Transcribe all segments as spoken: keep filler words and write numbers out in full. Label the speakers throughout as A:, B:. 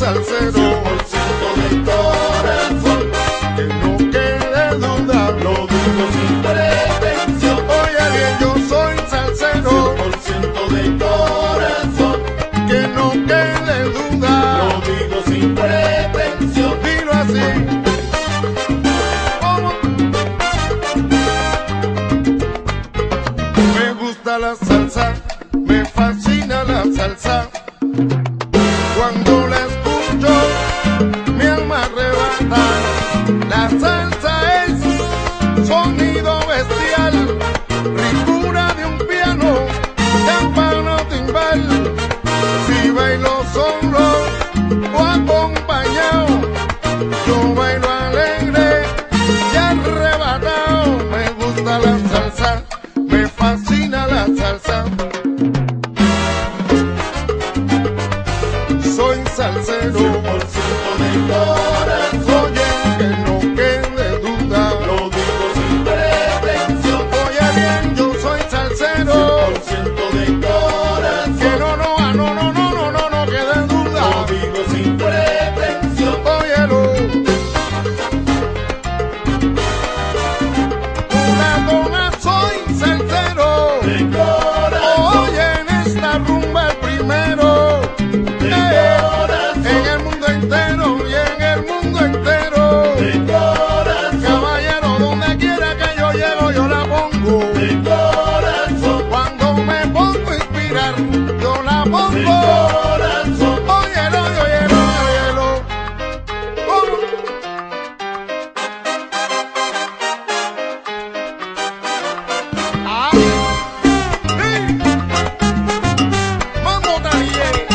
A: salsero,
B: cien por ciento de corazón,
A: que no quede duda,
B: lo digo sin pretensión.
A: oye bien, yo soy salsero,
B: cien por ciento de corazón,
A: que no quede duda,
B: lo digo sin pretensión.
A: dilo así. ¿Cómo? Me gusta la salsa, me fascina la salsa. Cuando la escucho, mi alma arrebata. La salsa es sonido bestial, ricura de un piano, campana o timbal. Si bailo solo o acompañado, yo bailo alegre y arrebatado. Me gusta la salsa, me fascina la salsa. Soy salsero,
B: cien por ciento de corazón,
A: oye, que no quede duda,
B: lo digo sin pretensión.
A: oye bien, yo soy salsero,
B: cien por ciento de corazón,
A: que no, no, ah, no, no, no, no, no, no quede duda,
B: lo digo sin pretensión.
A: óyelo. Una dona soy salsero,
B: De corazón,
A: oye en esta rumba el primero,
B: de
A: eh,
B: corazón,
A: en el mundo entero y en el mundo entero.
B: de corazón,
A: Caballero, donde quiera que yo llego, yo la pongo.
B: de corazón,
A: Cuando me pongo a inspirar, yo la
B: de
A: pongo.
B: corazón.
A: Óyelo, óyelo, óyelo. ¿Cómo? Ah. Sí. Mambo también.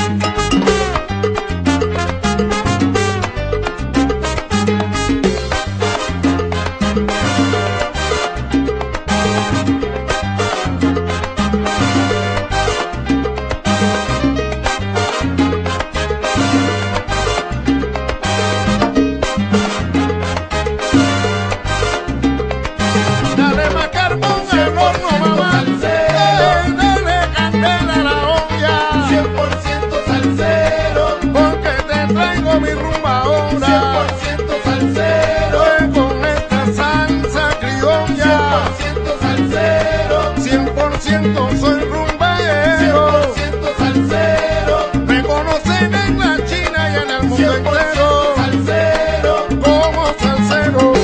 A: Dale más carbón al horno, mamá. Eh, dale candela a la olla.
B: cien por ciento salsero,
A: Porque te traigo mi rumba
B: cien
A: ahora.
B: por ciento salsero,
A: Eh, con esta salsa
B: cien
A: criolla.
B: por ciento salsero,
A: cien por ciento soy
B: cien
A: rumbero.
B: por ciento salsero,
A: Me conocen en la China y en el mundo
B: cien por ciento
A: entero
B: salsero.
A: como salsero.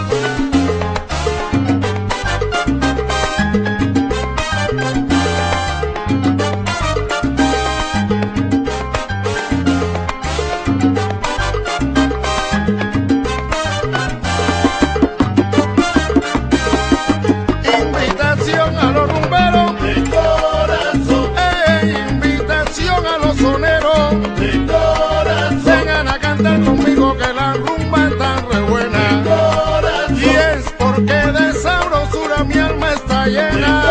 A: Invitación a los rumberos,
B: De corazón,
A: eh, invitación a los soneros.
B: de corazón,
A: Vengan a cantar conmigo que la rumba está re buena.
B: corazón,
A: Y es porque de sabrosura mi alma está llena.